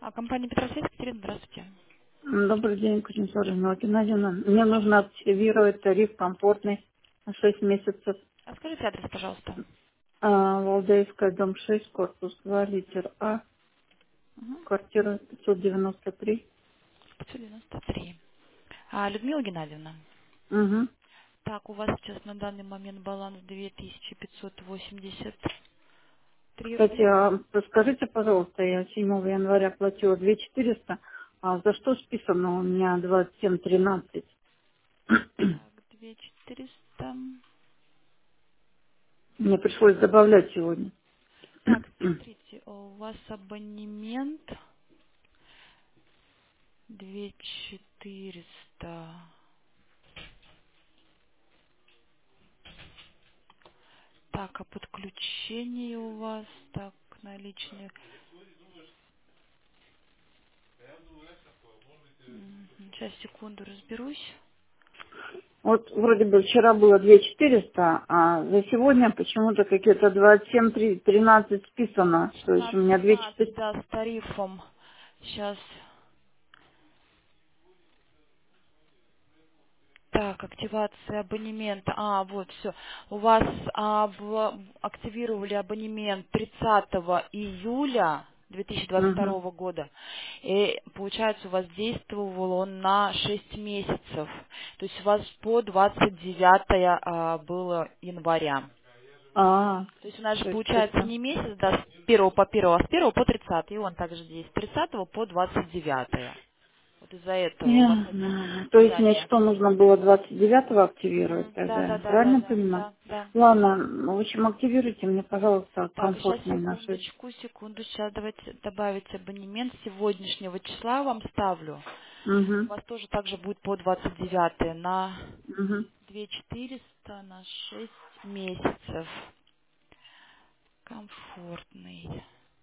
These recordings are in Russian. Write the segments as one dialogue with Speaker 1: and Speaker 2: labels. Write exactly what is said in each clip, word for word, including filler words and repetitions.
Speaker 1: А, компания Петросвет, Екатерина, здравствуйте.
Speaker 2: М, Добрый день, Кузнецова Геннадьевна. Мне нужно активировать тариф комфортный на шесть месяцев.
Speaker 1: А скажите адрес, пожалуйста.
Speaker 2: А, Валдаевская, дом шесть, корпус два, литер А,
Speaker 1: Угу.
Speaker 2: квартира пятьсот девяносто три.
Speaker 1: пятьсот девяносто три. А, Людмила Геннадьевна.
Speaker 2: Угу.
Speaker 1: Так, у вас сейчас на данный момент баланс две тысячи пятьсот восемьдесят три
Speaker 2: Кстати,
Speaker 1: рубля.
Speaker 2: а подскажите, пожалуйста, я седьмого января платила две тысячи четыреста, а за что списано у меня двадцать семь тринадцать?
Speaker 1: Так, две тысячи четыреста.
Speaker 2: Мне пришлось добавлять сегодня.
Speaker 1: Так, смотрите, у вас абонемент две тысячи четыреста. Так, а подключение у вас, так, наличные. Сейчас, секунду, разберусь.
Speaker 2: Вот вроде бы вчера было две тысячи четыреста, а за сегодня почему-то какие-то двадцать семь тринадцать списано. То есть у
Speaker 1: шестнадцать
Speaker 2: меня две тысячи
Speaker 1: семнадцать,
Speaker 2: четыреста.
Speaker 1: да, с тарифом. Сейчас. Так, активация абонемента. А, вот, все. У вас об- активировали абонемент тридцатого июля две тысячи двадцать
Speaker 2: Угу.
Speaker 1: второго года. И, получается, у вас действовал он на шесть месяцев. То есть у вас по двадцать девятое а, было января.
Speaker 2: А,
Speaker 1: То есть у нас же
Speaker 2: то есть
Speaker 1: получается
Speaker 2: это...
Speaker 1: не месяц, да, с первого по первого, а с первого по тридцатый. И он также здесь. С тридцатого по двадцать девятое. Вот из-за этого у вас
Speaker 2: Ясно. То есть мне
Speaker 1: влияние.
Speaker 2: что нужно было двадцать девятого активировать
Speaker 1: Мгм. Да, да,
Speaker 2: тогда?
Speaker 1: да, да,
Speaker 2: Правильно
Speaker 1: да,
Speaker 2: понимаю?
Speaker 1: да, да.
Speaker 2: Ладно, в общем, активируйте мне, пожалуйста,
Speaker 1: Так, сейчас
Speaker 2: комфортные наши.
Speaker 1: секундочку, секунду, сейчас давайте добавить абонемент с сегодняшнего числа вам ставлю. У
Speaker 2: Угу.
Speaker 1: вас тоже также будет по двадцать девятое на
Speaker 2: Угу.
Speaker 1: две тысячи четыреста на шесть месяцев. Комфортный.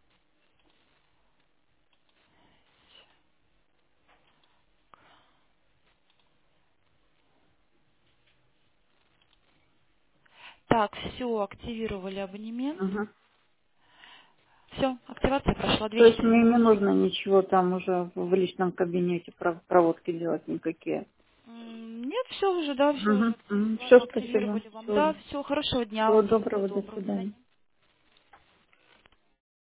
Speaker 1: Так, все, активировали абонемент.
Speaker 2: Угу.
Speaker 1: Все, активация прошла
Speaker 2: То есть
Speaker 1: двести.
Speaker 2: мне не нужно ничего там уже в личном кабинете пров- проводки делать никакие.
Speaker 1: М, Нет, все уже, да, все уже
Speaker 2: Угу.
Speaker 1: активировали,
Speaker 2: Все, спасибо.
Speaker 1: активировали вам.
Speaker 2: Всего,
Speaker 1: Да, все, хорошего дня
Speaker 2: всего
Speaker 1: вам, всего
Speaker 2: доброго, до
Speaker 1: доброго, до
Speaker 2: свидания.
Speaker 1: свидания.